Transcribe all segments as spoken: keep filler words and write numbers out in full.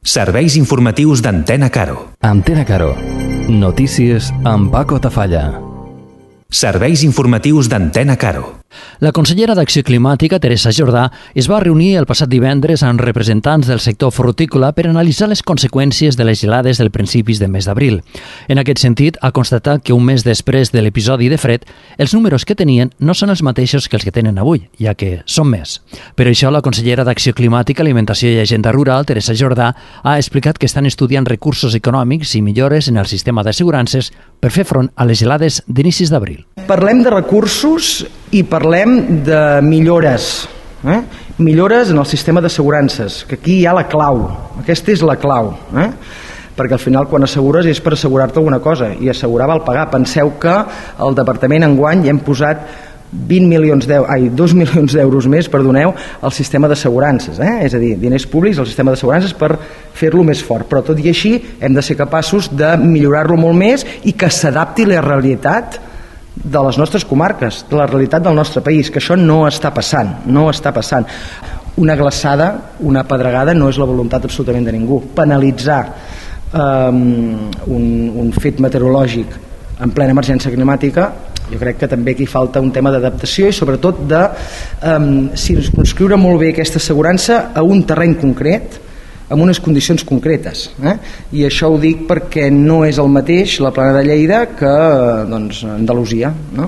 Serveis informatius d'Antena Caro. Antena Caro. Notícies amb Paco Tafalla. Serveis informatius d'Antena Caro. La consellera d'Acció Climàtica, Teresa Jordà, es va reunir el passat divendres amb representants del sector frutícola per analitzar les conseqüències de les gelades del principis de mes d'abril. En aquest sentit, ha constatat que un mes després de l'episodi de fred, els números que tenien no són els mateixos que els que tenen avui, ja que són més. Per això, la consellera d'Acció Climàtica, Alimentació i Agenda Rural, Teresa Jordà, ha explicat que estan estudiant recursos econòmics i millores en el sistema d'assegurances per fer front a les gelades d'inicis d'abril. Parlem de recursos i parlem de millores, eh? millores en el sistema d'assegurances, que aquí hi ha la clau, aquesta és la clau, eh? perquè al final quan assegures és per assegurar-te alguna cosa, i assegurar val pagar. Penseu que al departament enguany hi hem posat vint milions d'euros, ai, dos milions d'euros més, perdoneu, al sistema d'assegurances, eh? és a dir, diners públics al sistema d'assegurances per fer-lo més fort, però tot i així hem de ser capaços de millorar-lo molt més i que s'adapti a la realitat de les nostres comarques, de la realitat del nostre país, que això no està passant, no està passant. Una glaçada, una pedregada no és la voluntat absolutament de ningú. Penalitzar um, un, un fet meteorològic en plena emergència climàtica, jo crec que també aquí falta un tema d'adaptació i sobretot de um, circumscriure molt bé aquesta assegurança a un terreny concret, amb unes condicions concretes, eh? i això ho dic perquè no és el mateix la Plana de Lleida que doncs, Andalusia, no?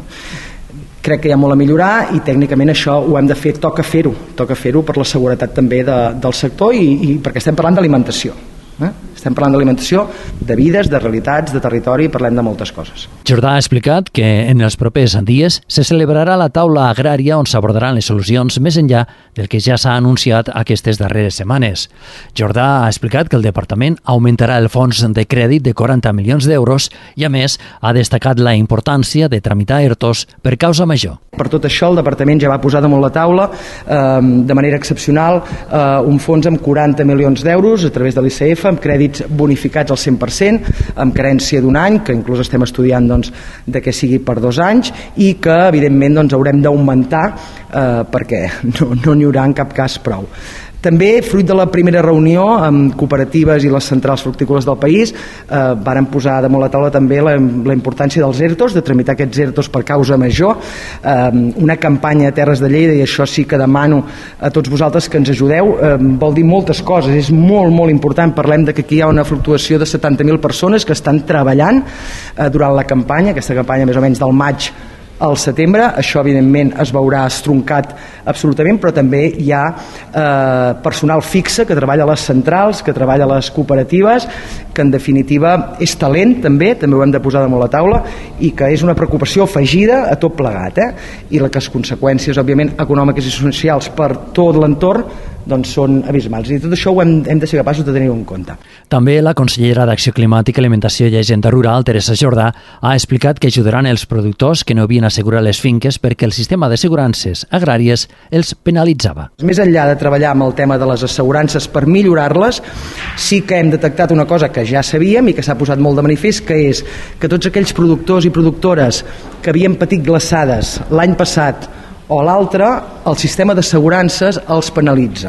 Crec que hi ha molt a millorar i tècnicament això ho hem de fer, toca fer-ho, toca fer-ho per la seguretat també de, del sector i, i perquè estem parlant d'alimentació. Eh? Estem parlant d'alimentació, de vides, de realitats, de territori, parlem de moltes coses. Jordà ha explicat que en els propers dies se celebrarà la taula agrària on s'abordaran les solucions més enllà del que ja s'ha anunciat aquestes darreres setmanes. Jordà ha explicat que el departament augmentarà el fons de crèdit de quaranta milions d'euros i, a més, ha destacat la importància de tramitar ERTOs per causa major. Per tot això, el departament ja va posar damunt la taula, eh, de manera excepcional, eh, un fons amb quaranta milions d'euros a través de l'I C F, amb crèdits bonificats al cent per cent, amb carència d'un any, que inclús estem estudiant doncs, de que sigui per dos anys, i que evidentment doncs, haurem d'augmentar eh, perquè no, no n'hi haurà en cap cas prou. També, fruit de la primera reunió amb cooperatives i les centrals fructícoles del país, eh, varen posar damunt la taula també la, la importància dels ERTOs, de tramitar aquests ERTOs per causa major, eh, una campanya a Terres de Lleida, i això sí que demano a tots vosaltres que ens ajudeu, eh, vol dir moltes coses, és molt, molt important. Parlem de que aquí hi ha una fluctuació de setanta mil persones que estan treballant eh, durant la campanya, aquesta campanya més o menys del maig al setembre. Això evidentment es veurà estroncat absolutament, però també hi ha eh, personal fixe que treballa a les centrals, que treballa a les cooperatives, que en definitiva és talent també, també ho hem de posar damunt la taula, i que és una preocupació afegida a tot plegat, eh? i les conseqüències òbviament econòmiques i socials per tot l'entorn doncs són abismals, i tot això ho hem, hem de ser capaços de tenir-ho en compte. També la consellera d'Acció Climàtica, Alimentació i Agenda Rural, Teresa Jordà, ha explicat que ajudaran els productors que no havien assegurat les finques perquè el sistema d'assegurances agràries els penalitzava. Més enllà de treballar amb el tema de les assegurances per millorar-les, sí que hem detectat una cosa que ja sabíem i que s'ha posat molt de manifest, que és que tots aquells productors i productores que havien patit glaçades l'any passat o l'altre, el sistema d'assegurances els penalitza.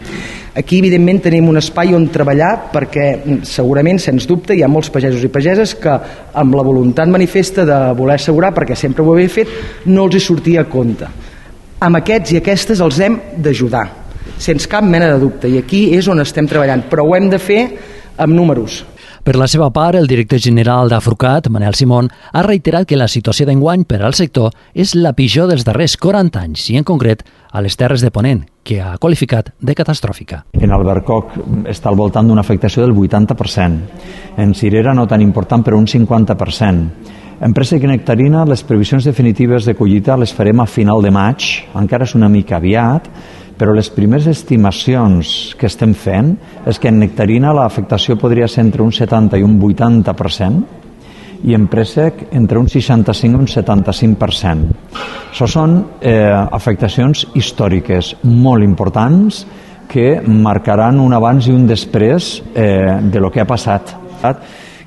Aquí, evidentment, tenim un espai on treballar perquè segurament, sens dubte, hi ha molts pagesos i pageses que amb la voluntat manifesta de voler assegurar, perquè sempre ho havia fet, no els hi sortia a compte. Amb aquests i aquestes els hem d'ajudar, sense cap mena de dubte, i aquí és on estem treballant, però ho hem de fer amb números. Per la seva part, el director general d'Afrucat, Manel Simón, ha reiterat que la situació d'enguany per al sector és la pitjor dels darrers quaranta anys, i en concret a les Terres de Ponent, que ha qualificat de catastròfica. En Albercoc està al voltant d'una afectació del vuitanta per cent. En Cirera no tan important, però un cinquanta per cent. En préssec i nectarina, les previsions definitives de collita les farem a final de maig, encara és una mica aviat, però les primeres estimacions que estem fent és que en nectarina l'afectació podria ser entre un setanta i un vuitanta per cent i en préssec entre un seixanta-cinc i un setanta-cinc per cent. Això són eh, afectacions històriques molt importants que marcaran un abans i un després eh, de lo que ha passat.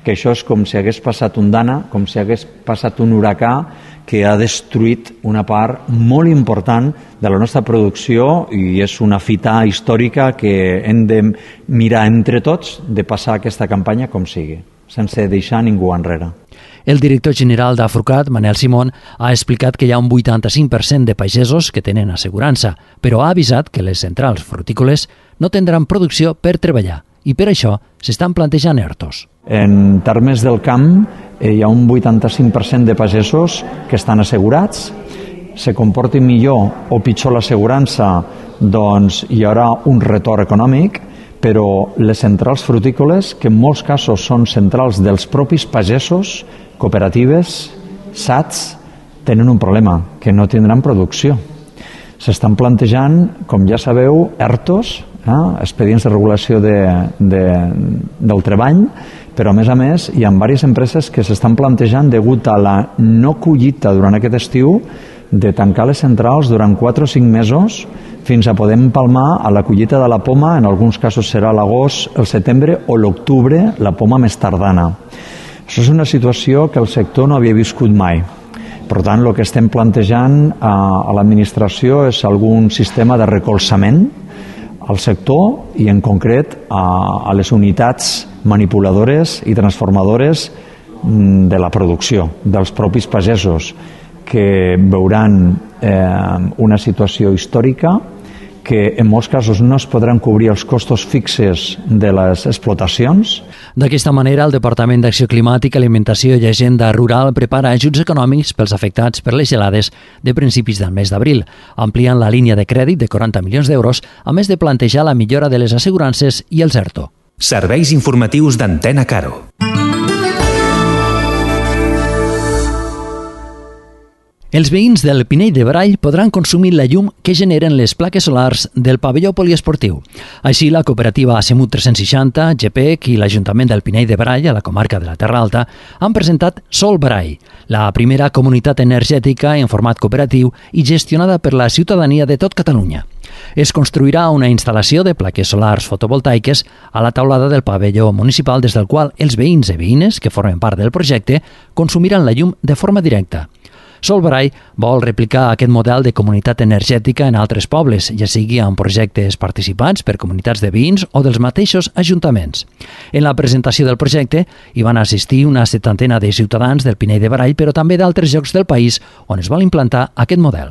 que això és com si hagués passat un Dana, com si hagués passat un huracà que ha destruït una part molt important de la nostra producció i és una fita històrica que hem de mirar entre tots de passar aquesta campanya com sigui, sense deixar ningú enrere. El director general d'Afrucat, Manel Simón, ha explicat que hi ha un vuitanta-cinc per cent de pagesos que tenen assegurança, però ha avisat que les centrals frutícoles no tindran producció per treballar i per això s'estan plantejant ERTOs. En termes del camp, eh, hi ha un vuitanta-cinc per cent de pagesos que estan assegurats. Se comporti millor o pitjor l'assegurança, doncs hi haurà un retorn econòmic, però les centrals frutícoles, que en molts casos són centrals dels propis pagesos, cooperatives, S A Ts, tenen un problema, que no tindran producció. S'estan plantejant, com ja sabeu, ERTOs, eh, expedients de regulació de, de, del treball, però a més a més hi ha diverses empreses que s'estan plantejant, degut a la no collita durant aquest estiu, de tancar les centrals durant quatre o cinc mesos fins a poder empalmar a la collita de la poma, en alguns casos serà l'agost, el setembre o l'octubre, la poma més tardana. Això és una situació que el sector no havia viscut mai. Per tant, el que estem plantejant a, a l'administració és algun sistema de recolzament al sector i en concret a, a les unitats manipuladores i transformadores de la producció, dels propis pagesos, que veuran eh, una situació històrica que en molts casos no es podran cobrir els costos fixes de les explotacions. D'aquesta manera, el Departament d'Acció Climàtica, Alimentació i Agenda Rural prepara ajuts econòmics pels afectats per les gelades de principis del mes d'abril, ampliant la línia de crèdit de quaranta milions d'euros, a més de plantejar la millora de les assegurances i els ERTO. Serveis informatius d'Antena Caro. Els veïns del Pinell de Brai podran consumir la llum que generen les plaques solars del pavelló poliesportiu. Així, la cooperativa Asemut tres-cents seixanta, G P E C i l'Ajuntament del Pinell de Brai, a la comarca de la Terra Alta, han presentat Sol Brai, la primera comunitat energètica en format cooperatiu i gestionada per la ciutadania de tot Catalunya. Es construirà una instal·lació de plaques solars fotovoltaiques a la taulada del pavelló municipal, des del qual els veïns i veïnes que formen part del projecte consumiran la llum de forma directa. Sol Brai vol replicar aquest model de comunitat energètica en altres pobles, ja sigui en projectes participats per comunitats de veïns o dels mateixos ajuntaments. En la presentació del projecte hi van assistir una setantena de ciutadans del Pinell de Brai, però també d'altres llocs del país on es vol implantar aquest model.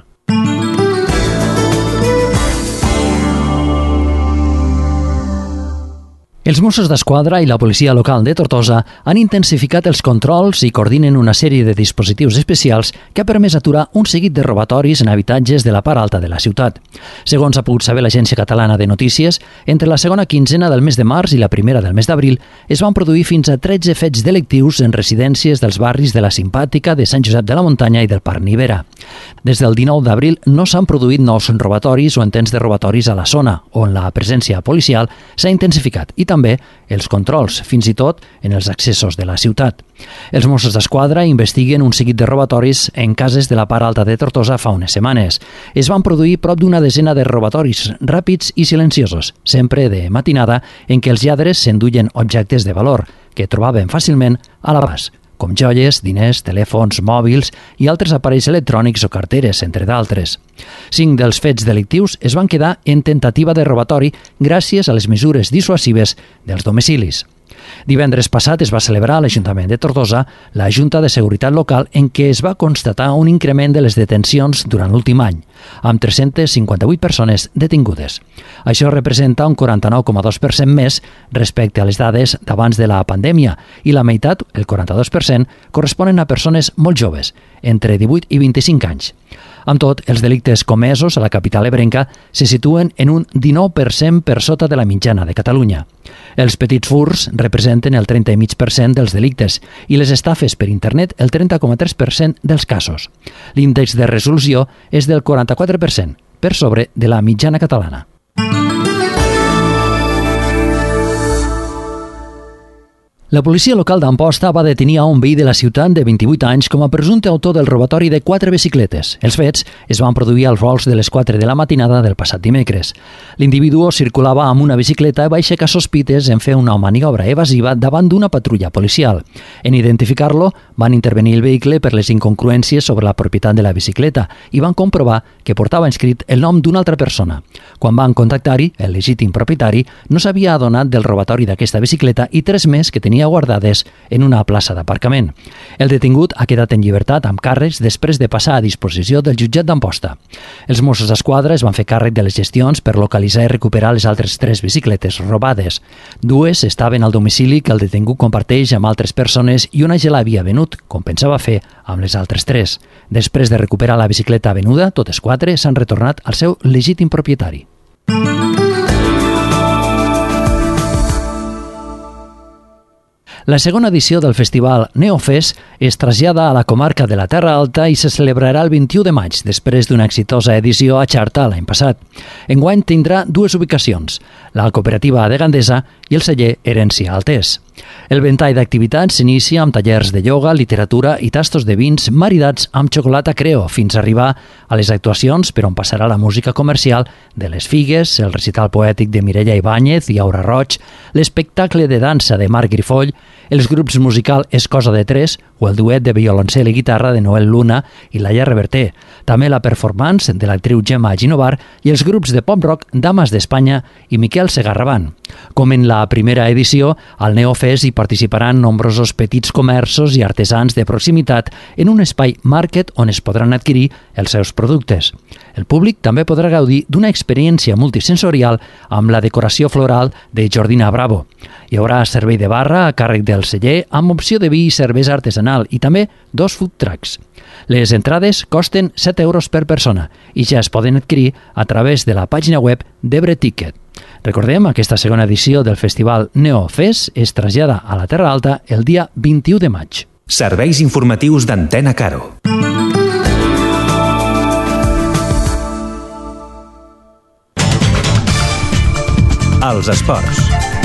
Els Mossos d'Esquadra i la policia local de Tortosa han intensificat els controls i coordinen una sèrie de dispositius especials que ha permès aturar un seguit de robatoris en habitatges de la part alta de la ciutat. Segons ha pogut saber l'Agència Catalana de Notícies, entre la segona quinzena del mes de març i la primera del mes d'abril es van produir fins a tretze fets delictius en residències dels barris de la Simpàtica, de Sant Josep de la Muntanya i del Parc Nivera. Des del dinou d'abril no s'han produït nous robatoris o intents de robatoris a la zona, on la presència policial s'ha intensificat, i també també els controls, fins i tot en els accessos de la ciutat. Els Mossos d'Esquadra investiguen un seguit de robatoris en cases de la part alta de Tortosa fa unes setmanes. Es van produir prop d'una desena de robatoris ràpids i silenciosos, sempre de matinada, en què els lladres s'enduien objectes de valor que trobaven fàcilment a l'abast, com joies, diners, telèfons, mòbils i altres aparells electrònics o carteres, entre d'altres. Cinc dels fets delictius es van quedar en tentativa de robatori gràcies a les mesures dissuasives dels domicilis. Divendres passat es va celebrar a l'Ajuntament de Tortosa la Junta de Seguretat Local, en què es va constatar un increment de les detencions durant l'últim any, amb tres-centes cinquanta-vuit persones detingudes. Això representa un quaranta-nou coma dos per cent més respecte a les dades d'abans de la pandèmia, i la meitat, el quaranta-dos per cent, corresponen a persones molt joves, entre divuit i vint-i-cinc anys. Amb tot, els delictes comesos a la capital ebrenca se situen en un dinou per cent per sota de la mitjana de Catalunya. Els petits furts representen el trenta coma cinc per cent dels delictes i les estafes per internet el trenta coma tres per cent dels casos. L'índex de resolució és del quaranta-quatre per cent, per sobre de la mitjana catalana. La policia local d'Amposta va detenir a un veí de la ciutat de vint-i-vuit anys com a presumpte autor del robatori de quatre bicicletes. Els fets es van produir als volts de les quatre de la matinada del passat dimecres. L'individu circulava amb una bicicleta i va aixecar sospites en fer una maniobra evasiva davant d'una patrulla policial. En identificar-lo, van intervenir el vehicle per les incongruències sobre la propietat de la bicicleta i van comprovar que portava inscrit el nom d'una altra persona. Quan van contactar-hi, el legítim propietari no s'havia adonat del robatori d'aquesta bicicleta i tres més que tenia guardades en una plaça d'aparcament. El detingut ha quedat en llibertat amb càrrecs després de passar a disposició del jutjat d'Amposta. Els Mossos d'Esquadra es van fer càrrec de les gestions per localitzar i recuperar les altres tres bicicletes robades. Dues estaven al domicili que el detingut comparteix amb altres persones i una ja l'havia venut, com pensava fer amb les altres tres. Després de recuperar la bicicleta venuda, totes quatre s'han retornat al seu legítim propietari. La segona edició del festival Neofest es trasllada a la comarca de la Terra Alta i se celebrarà el vint-i-u de maig, després d'una exitosa edició a Xarta l'any passat. Enguany tindrà dues ubicacions, la cooperativa de Gandesa i el celler Herència Altés. El ventall d'activitats s'inicia amb tallers de ioga, literatura i tastos de vins maridats amb xocolata Creo, fins a arribar a les actuacions per on passarà la música comercial de les Figues, el recital poètic de Mireia Ibáñez i Aura Roig, l'espectacle de dansa de Marc Grifoll, els grups musical És Cosa de Tres o el duet de violoncel i guitarra de Noel Luna i Laia Reverter, també la performance de l'actriu Gemma Ginovar i els grups de pop-rock Damas d'Espanya i Miquel Segarraban. Com en la primera edició, al Neofest hi participaran nombrosos petits comerços i artesans de proximitat en un espai market on es podran adquirir els seus productes. El públic també podrà gaudir d'una experiència multisensorial amb la decoració floral de Jordina Bravo. Hi haurà servei de barra a càrrec del celler amb opció de vi i cervesa artesanal i també dos food trucks. Les entrades costen set euros per persona i ja es poden adquirir a través de la pàgina web d'Ebre Ticket. Recordem, aquesta segona edició del festival Neofest es trasllada a la Terra Alta el dia vint-i-u de maig. Serveis informatius d'Antena Caro. Els esports.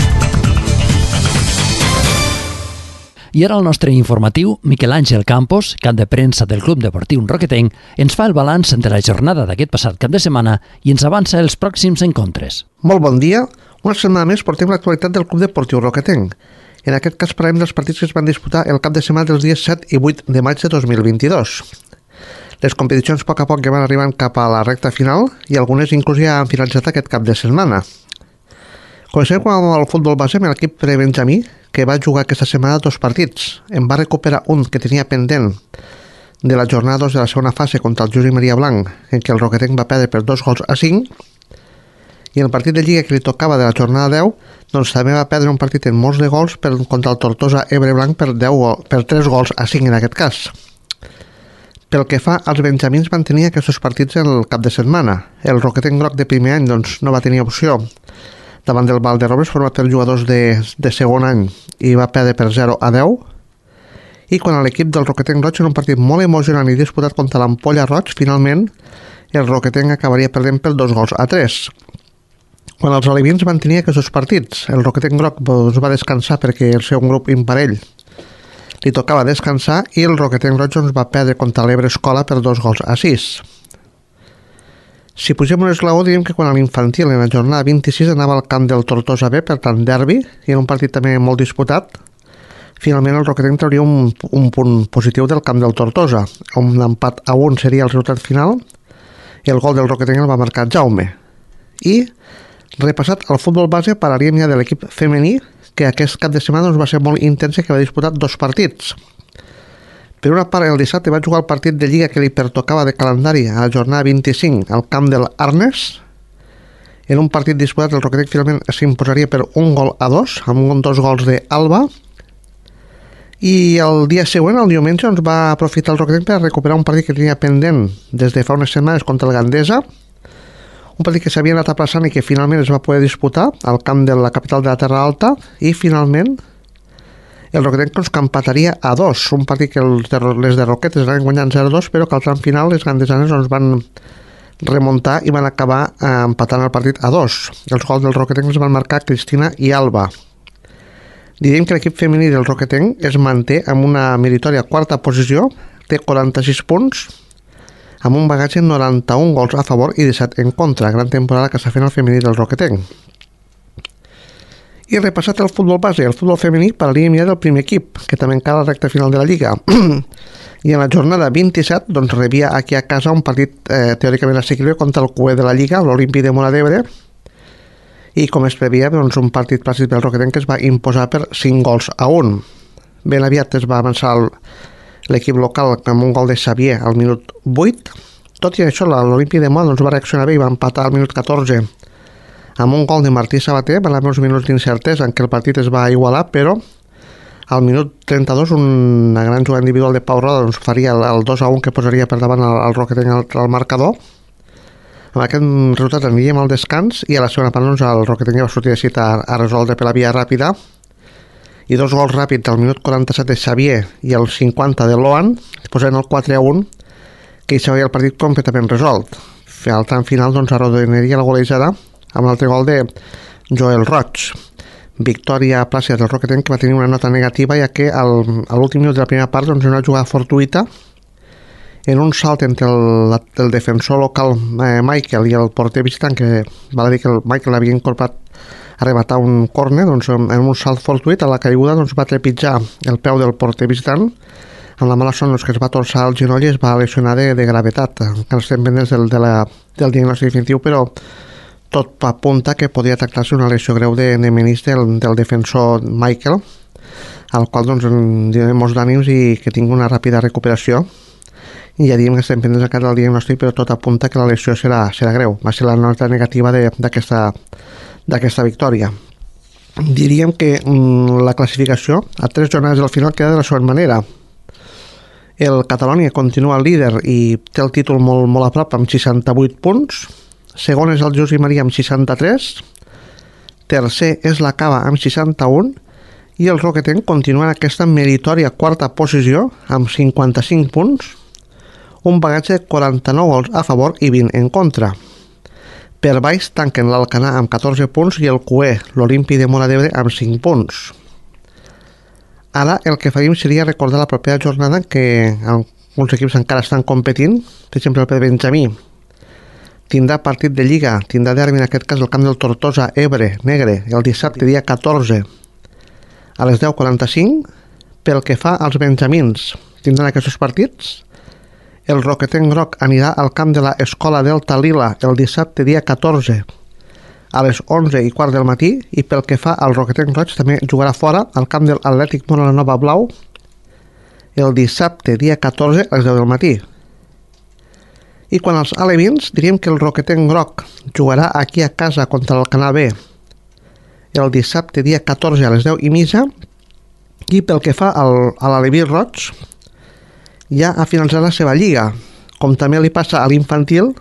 I ara el nostre informatiu, Miquel Àngel Campos, cap de premsa del Club Deportiu Roquetenc, ens fa el balanç de la jornada d'aquest passat cap de setmana i ens avança els pròxims encontres. Molt bon dia. Una setmana més portem l'actualitat del Club Deportiu Roquetenc. En aquest cas parlem dels partits que es van disputar el cap de setmana dels dies set i vuit de maig de dos mil vint-i-dos. Les competicions a poc a poc ja van arribant cap a la recta final i algunes inclús ja han finalitzat aquest cap de setmana. Comencem amb el futbol base amb l'equip pre-benjamí, que va jugar aquesta setmana dos partits. En va recuperar un que tenia pendent de la jornada dos de la segona fase contra el Josep Maria Blanc, en què el Roquetenc va perdre per dos gols a cinc, i en el partit de Lliga que li tocava de la jornada deu, doncs també va perdre un partit en molts de gols per, contra el Tortosa Ebre Blanc per, deu, per tres gols a cinc en aquest cas. Pel que fa als benjamins, van tenir aquests partits el cap de setmana. El Roquetenc groc de primer any doncs, no va tenir opció davant del Valderrobres, format per jugadors de, de segon any, i va perdre per zero a deu. I quan l'equip del Roquetenc Roig, en un partit molt emocionant i disputat contra l'Ampolla Roig, finalment el Roquetenc acabaria perdent per dos gols a tres. Quan els alevins van tenir aquests partits, el Roquetenc Groc doncs, va descansar perquè el seu grup imparell li tocava descansar i el Roquetenc Roig doncs, va perdre contra l'Ebre Escola per dos gols a sis. Si pugem un esglaó, diríem que quan a l'infantil en la jornada vint-i-sis anava al camp del Tortosa B, per tant derbi, i en un partit també molt disputat, finalment el Roquetenc trauria un, un punt positiu del camp del Tortosa. Un empat a un seria el resultat final i el gol del Roquetenc el va marcar Jaume. I, repassat al futbol base, parlaríem ja de l'equip femení, que aquest cap de setmana doncs, va ser molt intensa, que va disputar dos partits. Per una part, el dissabte va jugar el partit de Lliga que li pertocava de calendari a la jornada vint-i-cinc al camp del Arnes. En un partit disputat, el Roquetenc finalment s'imposaria per un gol a dos, amb dos gols d'Alba. I el dia següent, el diumenge, doncs, va aprofitar el Roquetenc per recuperar un partit que tenia pendent des de fa unes setmanes contra el Gandesa. Un partit que s'havia anat aplaçant i que finalment es va poder disputar al camp de la capital de la Terra Alta. I finalment el Roquetenc doncs, que empataria a dos, un partit que els de, les de Roquetes anaven guanyant zero a dos, però que al tram final les gandesanes doncs, van remuntar i van acabar eh, empatant el partit a dos. Els gols del Roquetenc els van marcar Cristina i Alba. Diríem que l'equip femení del Roquetenc es manté amb una meritòria quarta posició, té quaranta-sis punts, amb un bagatge noranta-un gols a favor i disset en contra. Gran temporada que està fent el femení del Roquetenc. I repassat el futbol base, el futbol femení parlaríem ja del primer equip, que també encara a la recta final de la Lliga. I en la jornada vint-i-set doncs, rebia aquí a casa un partit eh, teòricament assequible contra el Q E de la Lliga, l'Olímpic de Móra d'Ebre, i com es previa, doncs, un partit plàcid pel Roquetenc que es va imposar per cinc gols a un. Ben aviat es va avançar l'equip local amb un gol de Xavier al minut vuit. Tot i això, l'Olímpic de Móra doncs, va reaccionar bé i va empatar al minut catorze amb un gol de Martí Sabater. Van haver uns minuts d'incertesa en què el partit es va igualar, però al minut trenta-dos una gran jugada individual de Pau Roda doncs, faria el, el dos a un que posaria per davant el, el Roquetenc al, al marcador. Amb aquest resultat aniríem al descans i a la segona part doncs, el Roquetenc va sortir de cita a, a resoldre per la via ràpida i dos gols ràpids al minut quaranta-set de Xavier i el cinquanta de Loan posaven el quatre a un que hi seria el partit completament resolt. Al tram final doncs, arrodoniria la golejada amb l'altre gol de Joel Roig. Victòria plàcida del Roquetenc que va tenir una nota negativa ja que al, a l'últim minut de la primera part doncs, una jugada fortuïta en un salt entre el, el defensor local eh, Michael i el porter visitant, que val a dir que el Michael havia incorporat a rematar un córner, doncs en un salt fortuït a la caiguda doncs, va trepitjar el peu del porter visitant amb la mala son doncs, que es va torçar el genoll i es va lesionar de, de gravetat. Encara estem pendents del, de la, del diagnòstic definitiu, però tot apunta que podria tractar-se una lesió greu de, de menisc del, del defensor Michael, al qual doncs, donem molts d'ànims i que tingui una ràpida recuperació. I ja diem que estem pendents encara del diagnòstic, però tot apunta que la lesió serà, serà greu. Va ser la nota negativa d'aquesta d'aquesta victòria. Diríem que mm, la classificació a tres jornades del final queda de la següent manera. El Catalònia continua líder i té el títol molt, molt a prop amb seixanta-vuit punts. Segon és el Josep Maria amb seixanta-tres. Tercer és la Cava amb seixanta-un. I el Roquetenc continua en aquesta meritòria quarta posició amb cinquanta-cinc punts. Un bagatge de quaranta-nou gols a favor i vint en contra. Per baix tanquen l'Alcanar amb catorze punts i el Q E, l'Olímpic de Móra d'Ebre, amb cinc punts. Ara el que faríem seria recordar la propera jornada en què alguns equips encara estan competint. Per exemple, el P D Benjamí tindrà partit de Lliga, tindrà derbi en aquest cas el camp del Tortosa Ebre Negre el dissabte dia catorze a les deu quaranta-cinc. Pel que fa als benjamins, tindran aquests partits. El Roquetenc Groc anirà al camp de l'Escola Delta Lila el dissabte dia catorze a les onze i quart del matí, i pel que fa al Roquetenc Roig també jugarà fora al camp de l'Atlètic Móra la Nova Blau el dissabte dia catorze a les deu del matí. I quan als alevins, diríem que el Roquetenc Groc jugarà aquí a casa contra l'Alcanar B el dissabte dia catorze a les deu i mitja, i pel que fa al, a l'aleví roig ja ha finalitzat la seva lliga, com també li passa a l'infantil,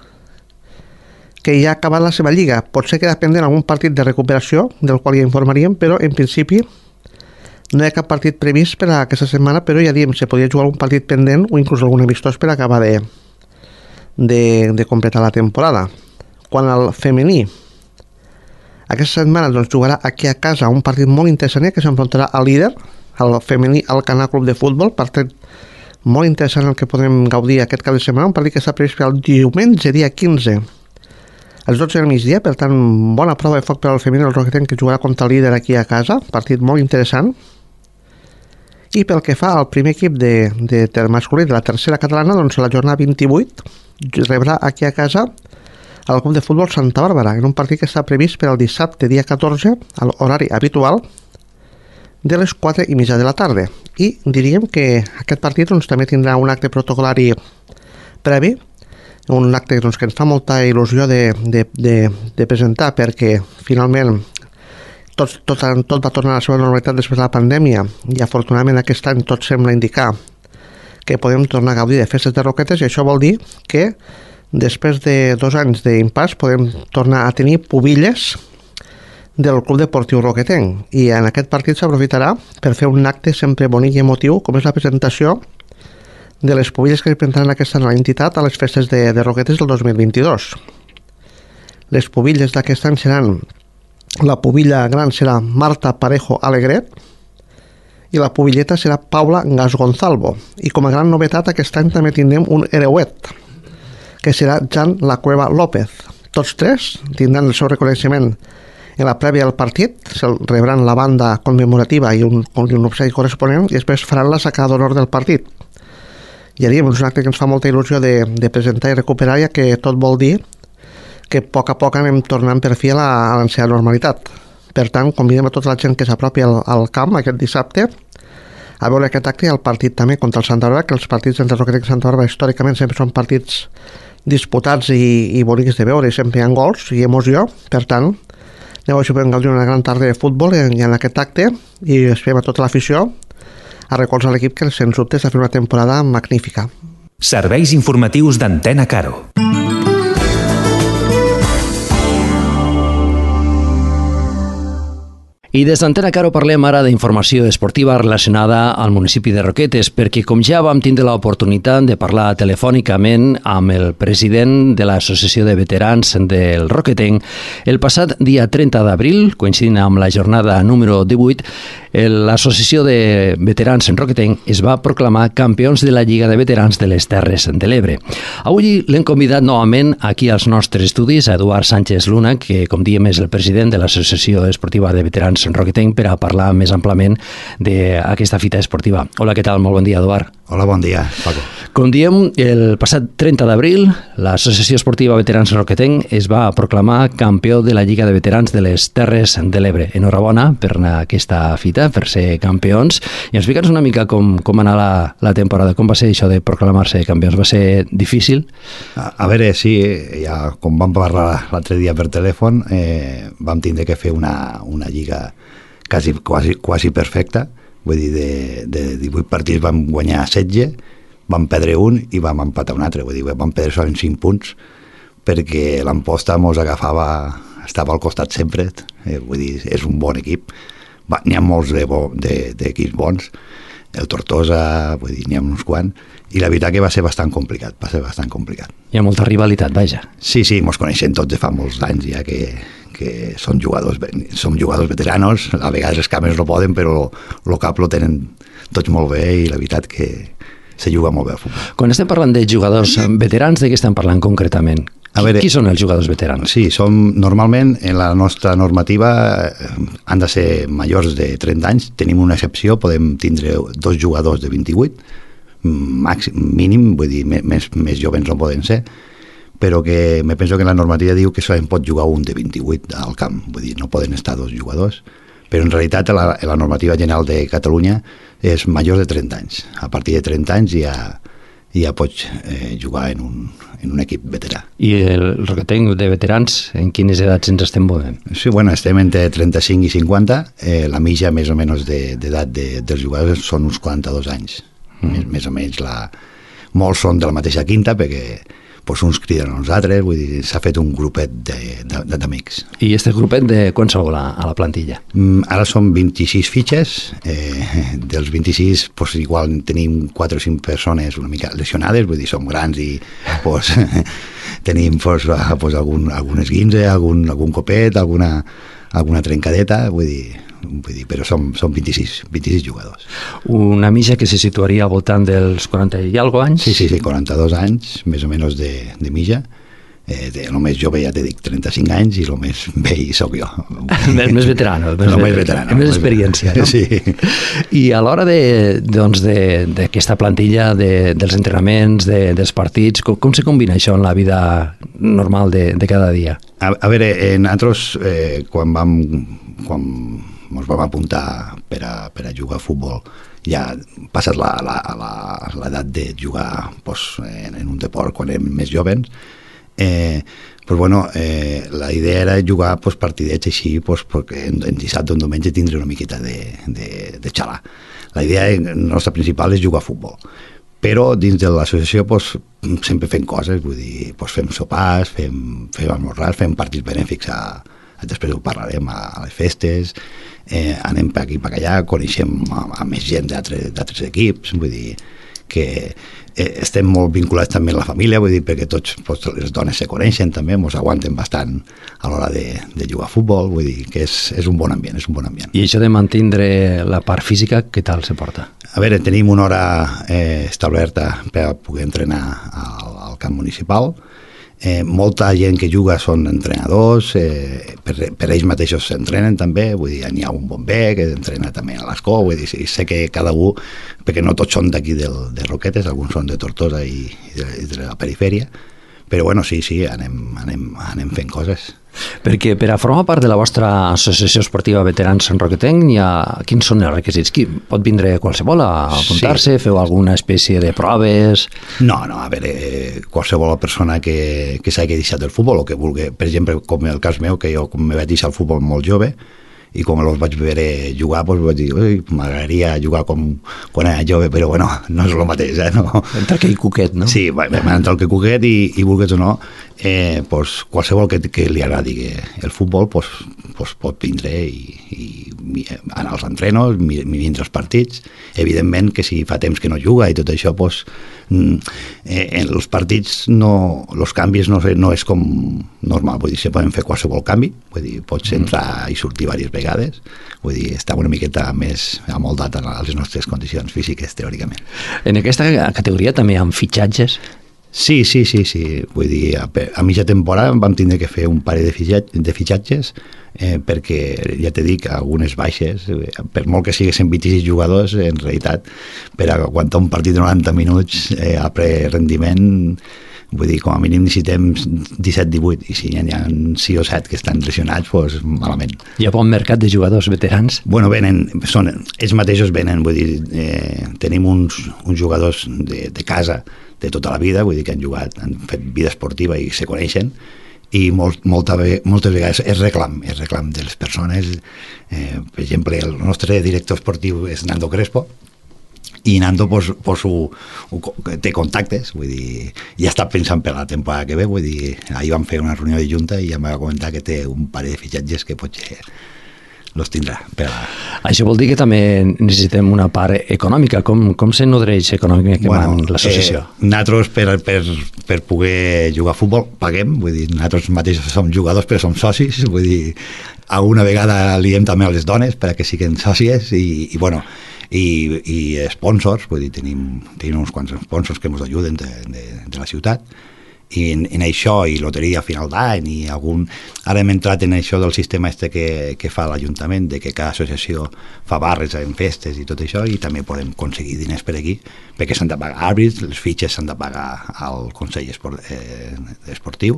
que ja ha acabat la seva lliga. Potser queda pendent algun partit de recuperació, del qual ja informaríem, però en principi no hi ha cap partit previst per a aquesta setmana, però ja diem, se podria jugar algun partit pendent o inclús algun amistós per acabar de, de, de completar la temporada. Quan al femení, aquesta setmana doncs, jugarà aquí a casa un partit molt interessant que s'enfrontarà al líder, al femení Alcanar Club de Futbol, partit molt interessant el que podem gaudir aquest cap de setmana, un partit que està previst per el diumenge, dia quinze, als dotze del migdia, per tant, bona prova de foc per al femení del Roquetenc, que jugarà contra el líder aquí a casa, partit molt interessant. I pel que fa al primer equip de, de masculí de la tercera catalana, doncs la jornada vint-i-vuit rebrà aquí a casa el Club de Futbol Santa Bàrbara, en un partit que està previst per al dissabte, dia catorze, a l'horari habitual, de les quatre i mitja de la tarda. I diríem que aquest partit doncs, també tindrà un acte protocolari previ, un acte doncs, que ens fa molta il·lusió de, de, de, de presentar, perquè finalment tot, tot, tot va tornar a la seva normalitat després de la pandèmia, i afortunadament aquest any tot sembla indicar que podem tornar a gaudir de festes de roquetes, i això vol dir que després de dos anys d'impàs podem tornar a tenir pubilles del Club Deportiu Roquetenc, i en aquest partit s'aprofitarà per fer un acte sempre bonic i emotiu, com és la presentació de les pubilles que es presentaran aquesta nova entitat a les festes de, de Roquetes del dos mil vint-i-dos. Les pubilles d'aquest any seran, la pubilla gran serà Marta Parejo Alegret, i la pubilleta serà Paula Gasgonzalvo. I com a gran novetat aquest any també tindrem un hereuet, que serà Jan La Cueva López. Tots tres tindran el seu reconeixement en la prèvia del partit, se'l rebran la banda commemorativa i un, un obsequi corresponent i després faran la sacada d'honor del partit. I haríem un acte que ens fa molta il·lusió de, de presentar i recuperar, ja que tot vol dir que a poc a poc anem tornant per fi a la, a l'anciana normalitat. Per tant, convidem a tota la gent que s'apropi al, al camp aquest dissabte a veure aquest acte i el partit també contra el Santa Bàrbara, que els partits entre Roquetenc i Santa Bàrbara històricament sempre són partits disputats i, i bonics de veure, i sempre hi ha gols i emoció. Per tant, aneu a si podem gaudir una gran tarda de futbol en, en aquest acte i esperem a tota l'afició a recolzar l'equip que sens dubte està fent una temporada magnífica. Serveis informatius d'Antena Caro. I des d'Antena Caro parlem ara d'informació esportiva relacionada al municipi de Roquetes, perquè com ja vam tindre l'oportunitat de parlar telefònicament amb el president de l'Associació de Veterans del Roquetenc, el passat dia trenta d'abril, coincidint amb la jornada número divuit, l'Associació de Veterans en Roquetenc es va proclamar campions de la Lliga de Veterans de les Terres de l'Ebre. Avui l'hem convidat novament aquí als nostres estudis a Eduard Sánchez Luna, que com diem és el president de l'Associació Esportiva de Veterans en Roquetenc, per a parlar més amplament d'aquesta fita esportiva. Hola, què tal? Molt bon dia, Eduard. Hola, bon dia, Paco. Com diem, el passat trenta d'abril, l'Associació Esportiva Veterans en Roquetenc es va proclamar campió de la Lliga de Veterans de les Terres de l'Ebre. Enhorabona per aquesta fita, per ser campions. I explica'ns una mica com, com anar la, la temporada, com va ser això de proclamar-se campions. Va ser difícil? A, a veure, sí, ja com vam parlar l'altre dia per telèfon, eh, vam tindre que fer una, una lliga quasi, quasi, quasi perfecta. Vull dir, de, de divuit partits vam guanyar setze, vam perdre un i vam empatar un altre. Vull dir, vam perdre sols cinc punts perquè l'Amposta mos agafava, estava al costat sempre. Eh, vull dir, és un bon equip. Va, n'hi ha molts d'equips de, de bons. El Tortosa, vull dir, n'hi ha uns quants. I la veritat que va ser bastant complicat, va ser bastant complicat. Hi ha molta rivalitat, vaja. Sí, sí, mos coneixem tots de fa molts anys ja que... que són jugadors, som jugadors veteranos, a vegades els cames no poden, però el cap lo tenen tots molt bé i la veritat que se juga molt bé al futbol. Quan estem parlant de jugadors veterans, de què estem parlant concretament? A veure, qui són els jugadors veterans? Sí, som, normalment en la nostra normativa han de ser majors de trenta anys, tenim una excepció, podem tindre dos jugadors de vint-i-vuit, màxim, mínim, vull dir, més, més joves no poden ser, però que me penso que la normativa diu que solament pot jugar un de vint-i-vuit al camp, vull dir, no poden estar dos jugadors, però en realitat la, la normativa general de Catalunya és major de trenta anys. A partir de trenta anys ja, ja pots eh, jugar en un, en un equip veterà. I el Roquetenc de veterans, en quines edats ens estem movent? Sí, bueno, estem entre trenta-cinc i cinquanta, eh, la mitja més o menys d'edat de, de, dels jugadors són uns quaranta-dos anys, mm. més, més o menys la... molts són de la mateixa quinta perquè pues uns criden a uns altres, vull dir, s'ha fet un grupet d'amics. I aquest grupet de quan sou a la plantilla? Mm, ara som vint-i-sis fitxes, eh, dels vint-i-sis pues, igual tenim quatre o cinc persones una mica lesionades, vull dir, som grans i pues, tenim pues, pues, algun, algun esguince, algun, algun copet, alguna, alguna trencadeta, vull dir, vull dir, però som, som vint-i-sis, vint-i-sis jugadors. Una mitja que se situaria al voltant dels quaranta i algo anys? Sí, sí, sí, quaranta-dos anys, més o menys de, de mitja. Eh, de, el més jove ja te dic trenta-cinc anys i el més vell soc jo. El més veterano. El més veterano. El més experiència, no? Sí. I a l'hora de, doncs, d'aquesta plantilla, de, dels entrenaments, de, dels partits, com, com se combina això en la vida normal de, de cada dia? A, a veure, eh, nosaltres eh, quan vam... Quan ens vam apuntar per a, per a jugar a futbol ja passat l'edat de jugar pues, en, en un deport quan érem més jovens, eh, pues, bueno, eh, la idea era jugar pues, partidets així pues, perquè en, en dissabte o en diumenge tindre una miqueta de, de, de xalar. La idea nostra principal és jugar a futbol, però dins de l'associació pues, sempre fem coses, vull dir, pues, fem sopars, fem, fem esmorzars, fem partits benèfics a després ho parlarem a les festes, eh, anem per aquí per allà, coneixem a, a més gent d'altres equips, vull dir que eh, estem molt vinculats també a la família, vull dir, perquè tots pues, les dones se coneixen també, ens aguanten bastant a l'hora de, de jugar a futbol, vull dir que és, és un bon ambient, és un bon ambient. I això de mantindre la part física, què tal se porta? A veure, tenim una hora eh, establerta per poder entrenar al, al camp municipal. Eh, molta gent que juga són entrenadors, eh, per, per ells mateixos s'entrenen també, vull dir, n'hi ha un bomber que entrena també a l'Escó, vull dir, sé que cada un, perquè no tots són d'aquí de Roquetes, alguns són de Tortosa i, i, de, i de la perifèria, però bueno, sí, sí, anem, anem, anem fent coses. Perquè per a formar part de la vostra associació esportiva Veterans Sant Roquetenc, hi ha... quins són els requisits? Qui pot vindre qualsevol a apuntar-se? Sí. Feu alguna espècie de proves? No, no, a veure, eh, qualsevol persona que, que s'hagi deixat el futbol o que vulgui, per exemple, com el cas meu, que jo me vaig deixar el futbol molt jove, i com els vaig veure jugar, doncs vaig dir, m'agradaria jugar com quan era jove, però bueno, no és el mateix, eh? No? Entre aquell cuquet, no? Sí, vam entrar al que cuquet i, i vulguis o no, eh, pues, qualsevol que, que li agradi el futbol pues, pues, pot vindre i, i anar als entrenos, vindre als partits. Evidentment que si fa temps que no juga i tot això, pues, eh, en els partits no, els canvis no, no és com normal, vull dir, se poden fer qualsevol canvi, vull dir, pots entrar i sortir diverses vegades, vull dir, està una miqueta més amoldat a les nostres condicions físiques, teòricament. En aquesta categoria també hi ha fitxatges? Sí, sí, sí, sí. Vull dir, a, a mitja temporada vam tindre que fer un parell de, fitxatges, de fitxatges eh, perquè, ja t'he dit, algunes baixes, eh, per molt que siguessin vint-i-sis jugadors, en realitat, per aguantar un partit de noranta minuts eh, a pre-rendiment, vull dir, com a mínim necessitem disset divuit, i si hi ha sis o set que estan lesionats, doncs malament. Hi ha bon mercat de jugadors veterans? Bueno, venen, són, ells mateixos venen, vull dir, eh, tenim uns, uns jugadors de, de casa, de tota la vida, vull dir que han jugat, han fet vida esportiva i se coneixen, i molt, molta, moltes vegades és reclam, és reclam de les persones. Eh, per exemple, el nostre director esportiu és Nando Crespo, i Nando pues, pues, ho, ho, té contactes, vull dir, ja està pensant per la temporada que ve, vull dir, ahir vam fer una reunió de junta i ja em va comentar que té un parell de fitxatges que potser los tindrà. Per a... Això vol dir que també necessitem una part econòmica. Com, com se nodreix econòmicament bueno, l'associació? Eh, nosaltres per, per, per poder jugar a futbol paguem, vull dir, nosaltres mateixos som jugadors però som socis, vull dir, alguna vegada liem també a les dones perquè siguin sòcies i, i bueno, i, i sponsors, vull dir, tenim, tenim uns quants sponsors que ens ajuden de, de, de la ciutat, i en, en això, i loteria a final d'any, i algun... Ara hem entrat en això del sistema este que, que fa l'Ajuntament, de que cada associació fa barres en festes i tot això, i també podem aconseguir diners per aquí, perquè s'han de pagar àrbits, les fitxes s'han de pagar al Consell Esport, eh, Esportiu,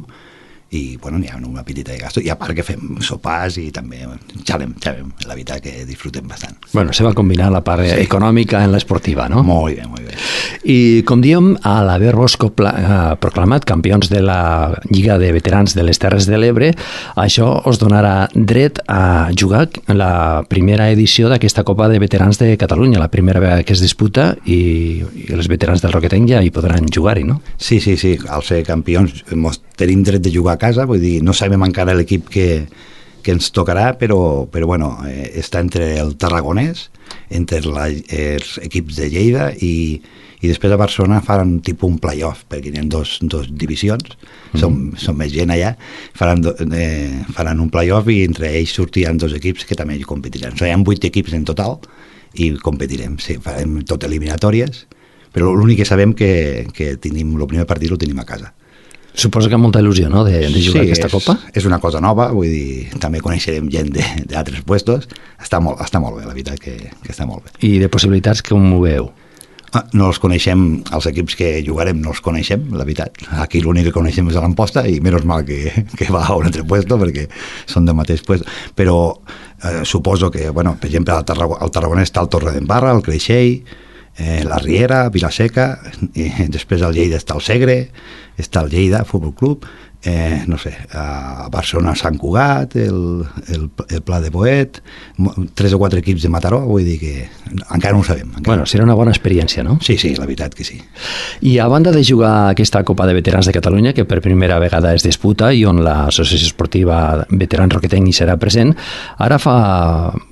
i bueno, n'hi ha una petita de gasto, i a part que fem sopars i també xalem, xalem, la veritat que disfrutem bastant. Bueno, se va combinar la part sí. econòmica en l'esportiva, no? Molt bé, molt bé. I com diem, a l'haver-vos proclamat campions de la Lliga de Veterans de les Terres de l'Ebre, això us donarà dret a jugar la primera edició d'aquesta Copa de Veterans de Catalunya, la primera vegada que es disputa, i, i els veterans del Roquetenc ja hi podran jugar-hi, no? Sí, sí, sí, al ser campions tenim dret de jugar a casa, vull dir, no sabem encara l'equip que, que ens tocarà, però, però bueno, eh, està entre el Tarragonès, entre la, els equips de Lleida i, i després a Barcelona faran tipus un play-off, perquè hi ha dos, dos divisions, mm. som, som més gent allà, faran, do, eh, faran un play-off i entre ells sortiran dos equips que també hi competiran. O sigui, hi ha vuit equips en total i competirem, sí, farem tot eliminatòries, però l'únic que sabem que, que tenim, el primer partit el tenim a casa. Suposo que ha molta il·lusió, no?, de, de jugar sí, aquesta és, Copa. És una cosa nova, vull dir, també coneixerem gent d'altres puestos, està molt, està molt bé, la veritat que, que està molt bé. I de possibilitats, com ho veieu? Ah, no els coneixem, els equips que jugarem no els coneixem, la veritat. Aquí l'únic que coneixem és l'Amposta i menys mal que, que va a un altre puesto perquè són del mateix puesto. Però eh, suposo que, bueno, per exemple, al Tarragona, al Tarragona està el Torredembarra, el Creixell, eh, la Riera, Vilaseca, i després al Lleida està el Segre, està el Lleida Futbol Club, eh, no sé, a Barcelona Sant Cugat, el, el, el Pla de Boet, tres o quatre equips de Mataró, vull dir que encara no ho sabem. Bueno, serà una bona experiència, no? Sí, sí, la veritat que sí. I a banda de jugar aquesta Copa de Veterans de Catalunya, que per primera vegada es disputa i on l'Associació Esportiva Veterans Roquetenc hi serà present, ara fa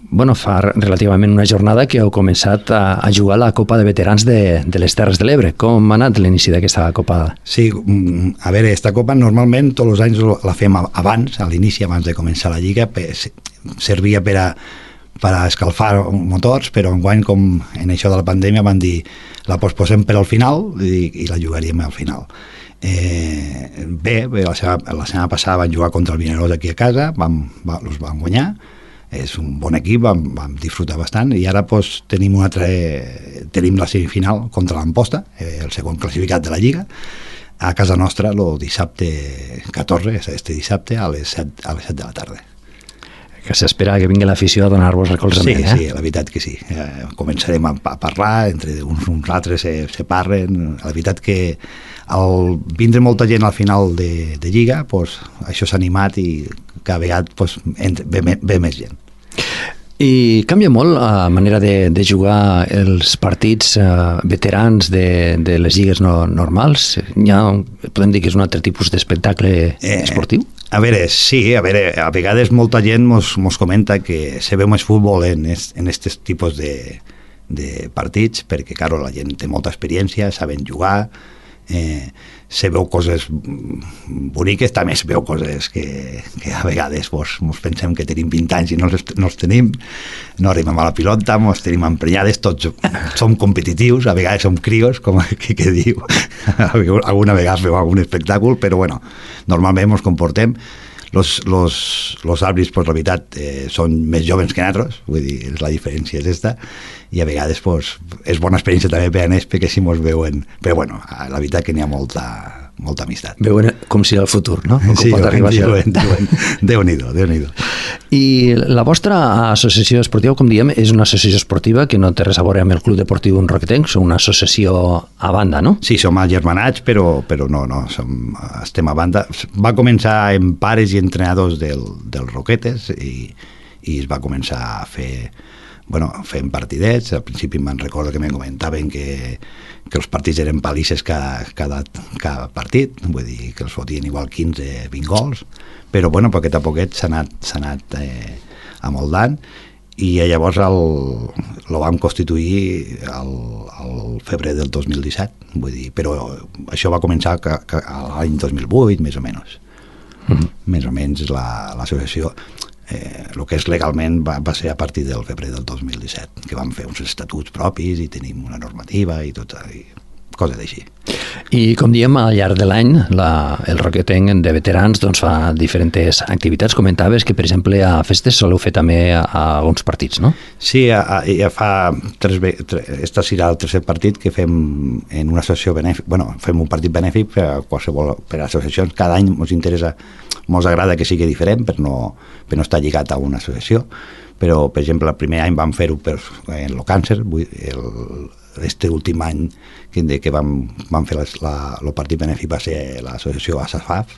bueno, fa relativament una jornada que heu començat a, a jugar la Copa de Veterans de, de les Terres de l'Ebre. Com ha anat l'inici d'aquesta Copa? Sí, a veure, aquesta Copa normalment tots els anys la fem abans, a l'inici, abans de començar la Lliga, servia per a, per a escalfar motors, però enguany, com en això de la pandèmia, van dir la posposem per al final i, i la jugaríem al final. Eh, bé, bé la, setmana, la setmana passada van jugar contra el Vinaròs aquí a casa, vam, va, els van guanyar, és un bon equip, vam, vam disfrutar bastant, i ara pues, tenim una altra, tenim la semifinal contra l'Amposta, eh, el segon classificat de la Lliga, a casa nostra el dissabte catorze, este dissabte a les set, a les set de la tarda. Que s'espera que vingui l'afició a donar-vos recolzament, sí, eh? Sí, la veritat que sí. Eh, començarem a, a parlar, entre uns, uns altres se, se parlen. La veritat que al vindre molta gent al final de, de Lliga, pues, això s'ha animat i cada vegada pues, entre, ve, ve més gent. I canvia molt la manera de, de jugar els partits eh, veterans de, de les lligues no, normals? Ja podem dir que és un altre tipus d'espectacle eh, esportiu? A veure, sí, a veure, a vegades molta gent mos, mos comenta que se veu més futbol en aquest en tipus de, de partits, perquè, claro, la gent té molta experiència, saben jugar, eh, se veu coses boniques, també es veu coses que, que a vegades vos, mos pensem que tenim vint anys i no els, no els tenim, no arribem a la pilota, mos tenim emprenyades, tots som competitius, a vegades som crios, com que, que diu, alguna vegada feu algun espectacle, però bueno, normalment mos comportem. Los, los, los àrbits, pues, la veritat, eh, són més joves que nosaltres, vull dir, la diferència és esta, i a vegades pues, és bona experiència també per a ells, perquè si mos veuen, però bueno, la veritat que n'hi ha molta, molta amistat. Veuen com si era el futur, no? Com sí, pot arribar diuen, diuen, Déu-n'hi-do, Déu-n'hi-do. I la vostra associació esportiva, com diem, és una associació esportiva que no té res a veure amb el Club Deportiu Roquetenc, són una associació a banda, no? Sí, som agermanats, però, però no, no, som, estem a banda. Va començar en pares i entrenadors del, del Roquetes i, i es va començar a fer, bueno, fent partidets. Al principi me'n recordo que me comentaven que, que els partits eren palisses cada, cada, cada partit, vull dir que els fotien igual quinze vint gols, però bueno, poquet a poquet s'ha anat, s'ha anat eh, amoldant, i llavors el, lo vam constituir al, al febrer del dos mil disset, vull dir, però això va començar que, que l'any dos mil vuit, més o menys. Mm-hmm. Més o menys l'associació, eh, el que és legalment va, va ser a partir del febrer del dos mil disset, que vam fer uns estatuts propis i tenim una normativa i tot, i coses així. I com diem, al llarg de l'any el Roquetenc de veterans doncs, fa diferents activitats. Comentaves que, per exemple, a festes soleu fer també a, a alguns partits, no? Sí, a, a, ja fa tres, tres, este serà el tercer partit que fem en una associació benèfica. Bueno, fem un partit benèfic per a qualsevol, per a associacions. Cada any ens interessa, ens agrada que sigui diferent per no, per no estar lligat a una associació, però, per exemple, el primer any vam fer-ho per, en el càncer, el este últim any que, que vam, vam fer el partit benèfic va ser l'associació ASAFAF,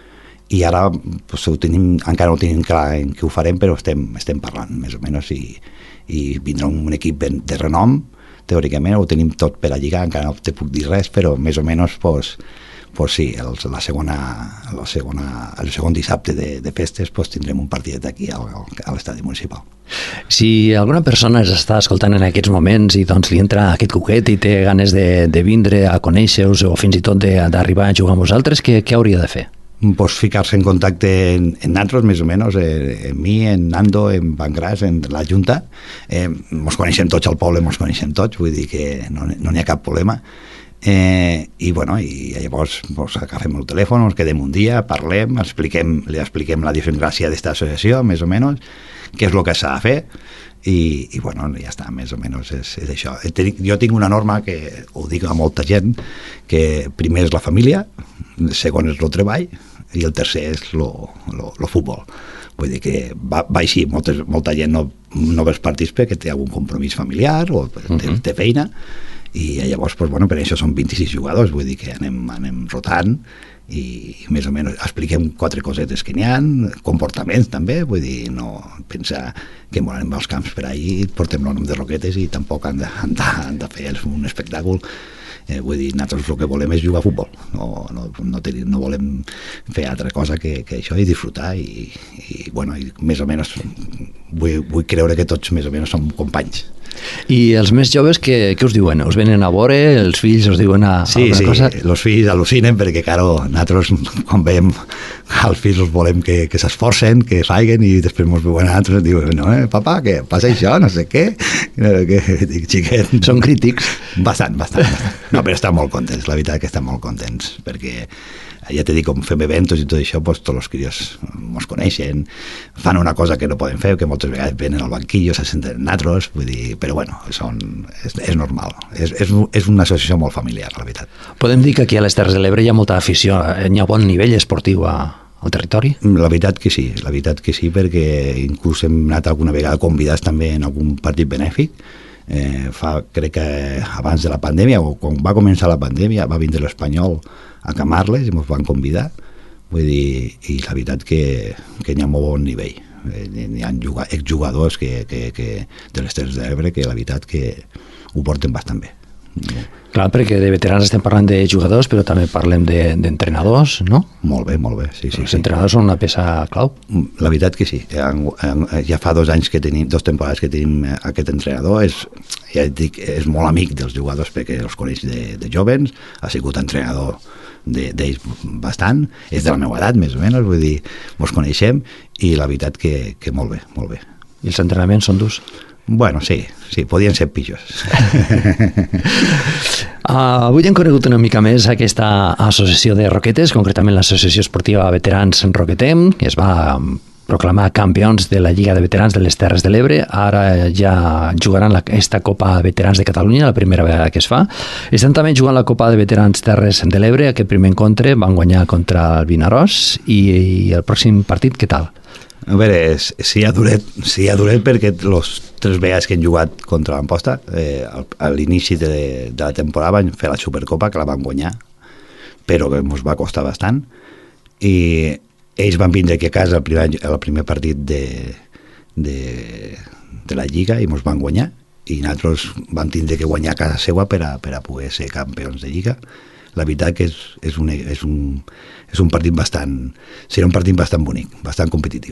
i ara pues, ho tenim, encara no ho tenim clar en què ho farem, però estem, estem parlant més o menys, i, i vindrà un equip de renom, teòricament ho tenim tot per a lligar, encara no te puc dir res, però més o menys pues, pues sí, el, la segona, la segona, el segon dissabte de, de festes pues, tindrem un partidet aquí al, a l'estadi municipal. Si alguna persona ens està escoltant en aquests moments i doncs, li entra aquest cuquet i té ganes de, de vindre a conèixer-vos o fins i tot d'arribar a jugar amb vosaltres, què, què hauria de fer? Pues ficar-se en contacte en, en nosaltres, més o menys, eh, en mi, en Nando, en Bangràs, en la Junta. Eh, mos coneixem tots al poble, mos coneixem tots, vull dir que no n'hi no ha cap problema. Eh, i bueno, i llavors pues, agafem el telèfon, ens quedem un dia, parlem, expliquem, li expliquem la diferència d'esta associació, més o menys, què és el que s'ha de fer, i, i bueno, ja està, més o menys és, és això. Jo tinc una norma que ho dic a molta gent, que primer és la família, segon és el treball, i el tercer és el futbol. Vull dir que va, va així, moltes, molta gent no, no ve els partits perquè té algun compromís familiar o té, uh-huh. té feina, i llavors, pues, bueno, per això són vint-i-sis jugadors, vull dir que anem, anem rotant i més o menys expliquem quatre cosetes que n'hi ha, comportaments també, vull dir, no pensar que anem als camps per ahir, portem el nom de Roquetes i tampoc han de, han de, han de fer un espectacle. Eh, vull dir, nosaltres el que volem és jugar a futbol, no, no, no, tenim, no volem fer altra cosa que, que això i disfrutar i, i, bueno, i més o menys vull, vull creure que tots més o menys som companys. I els més joves, què, què us diuen? Us venen a veure? Els fills us diuen a, sí, alguna sí, cosa? Sí, els fills al·lucinen perquè, claro, nosaltres quan veiem els fills els volem que, que s'esforcen, que faiguen i després ens veuen a nosaltres i diuen, no, eh, papà, què passa això? No sé què. Que, dic, xiquet. Són crítics. Bastant, bastant, bastant. No, però estan molt contents, la veritat que estan molt contents, perquè ja t'he dit, com fem eventos i tot això, pues, tots els crios ens coneixen, fan una cosa que no poden fer, que moltes vegades venen al banquillo, se senten natros, vull dir, però bueno, són, és, és normal, és, és, és una associació molt familiar, la veritat. Podem dir que aquí a les Terres de l'Ebre hi ha molta afició, hi ha bon nivell esportiu a, al territori? La veritat que sí, la veritat que sí, perquè inclús hem anat alguna vegada convidats també en algun partit benèfic. Eh, fa, crec que abans de la pandèmia, o quan va començar la pandèmia, va vindre l'Espanyol a Camarles i ens van convidar, vull dir, i la veritat que, que hi ha molt bon nivell. Eh, hi ha exjugadors que, que, que de les Terres de l'Ebre que la veritat que ho porten bastant bé. Clar, perquè de veterans estem parlant de jugadors, però també parlem d'entrenadors, de, no? Molt bé, molt bé, sí, sí. Els entrenadors són una peça clau? La veritat que sí. Ja fa dos anys que tenim, dos temporades que tenim aquest entrenador, és, ja et dic, és molt amic dels jugadors perquè els coneix de, de jovens, ha sigut entrenador d'ells bastant, és de la meva edat, més o menys, vull dir, ens coneixem, i la veritat que, que molt bé, molt bé. I els entrenaments són durs? Bueno, sí, sí, podien ser pitjors. Uh, avui hem conegut una mica més aquesta associació de roquetes, concretament l'associació esportiva Veterans Roquetem, que es va proclamar campions de la Lliga de Veterans de les Terres de l'Ebre. Ara ja jugaran la, esta Copa Veterans de Catalunya, la primera vegada que es fa. Estan també jugant la Copa de Veterans Terres de l'Ebre. Aquest primer encontre van guanyar contra el Vinaròs i, i el pròxim partit, què tal? A veure, si ha duret, si ha duret perquè les tres vegades que hem jugat contra l'Amposta, eh, a l'inici de, de la temporada van fer la Supercopa, que la van guanyar, però que ens va costar bastant, i ells van vindre aquí a casa el primer, el primer partit de, de, de la Lliga i ens van guanyar, i nosaltres vam tindre que guanyar a casa seva per a, per a poder ser campions de Lliga. La veritat que és, és, un, és, un, és un partit bastant, serà un partit bastant bonic, bastant competitiu.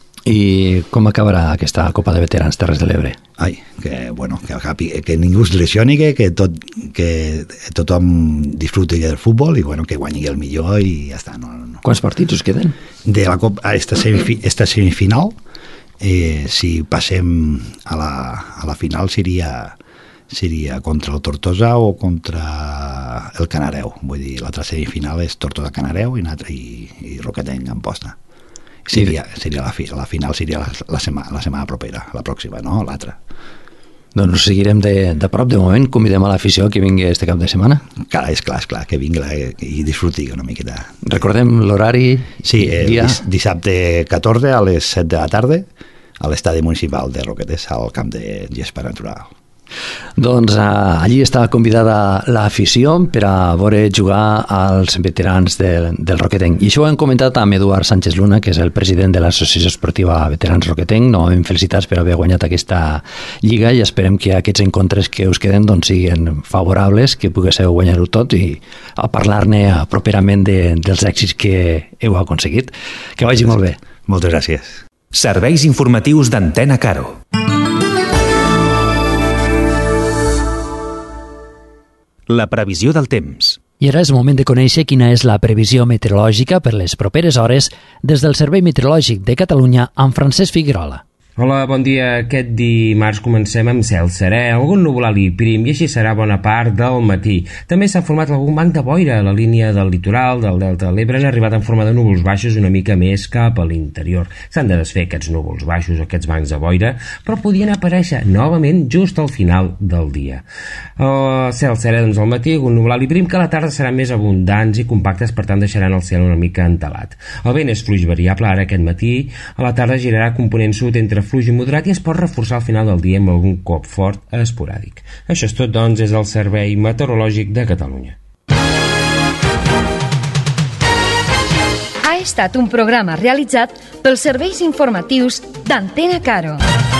I com acabarà aquesta Copa de Veterans Terres de l'Ebre? Ai, que, bueno, que, que ningú es lesioni, que, que, tot, que tothom disfruti del futbol i bueno, que guanyi el millor i ja està. No, no. Quants partits us queden? De la Copa, a esta, semifi, esta semifinal, eh, si passem a la, a la final seria... seria contra el Tortosa o contra el Canareu. Vull dir, l'altra semifinal és Tortosa-Canareu i, i, i Roquetenc Amposta. Seria, seria la, fi, la final seria la, la, setmana, la setmana propera, la pròxima, no? L'altra. Doncs us seguirem de, de prop. De moment convidem a l'afició que vingui este cap de setmana. Clar, és clar, és clar, que vingui la, i disfruti una miqueta. Recordem l'horari? Sí, eh, dis, dissabte catorze a les set de la tarda a l'estadi municipal de Roquetes, al camp de gespa natural. Doncs uh, allí està convidada l'afició per a veure jugar als veterans del, del Roquetenc. I això ho hem comentat amb Eduard Sánchez Luna, que és el president de l'Associació Esportiva Veterans Roquetenc. Novament felicitats per haver guanyat aquesta lliga i esperem que aquests encontres que us queden doncs, siguin favorables, que poguéssiu guanyar-ho tot i a parlar-ne properament de, dels èxits que heu aconseguit. Que vagi molt bé. Moltes gràcies. Serveis informatius d'Antena Caro. La previsió del temps. I ara és moment de conèixer quina és la previsió meteorològica per les properes hores des del Servei Meteorològic de Catalunya amb Francesc Figuerola. Hola, bon dia. Aquest dimarts comencem amb cel serè, algun nuvolal i prim, i així serà bona part del matí. També s'ha format algun banc de boira a la línia del litoral del Delta de l'Ebre, han arribat en forma de núvols baixos una mica més cap a l'interior. S'han de desfer aquests núvols baixos, aquests bancs de boira, però podien aparèixer novament just al final del dia. El cel serè, doncs, al matí, algun nuvolal i prim, que a la tarda seran més abundants i compactes, per tant deixaran el cel una mica entelat. El vent és fluix variable, ara aquest matí, a la tarda girarà component sud entre fluix i moderat i es pot reforçar al final del dia amb algun cop fort esporàdic. Això és tot, doncs, des del Servei Meteorològic de Catalunya. Ha estat un programa realitzat pels serveis informatius d'Antena Caro.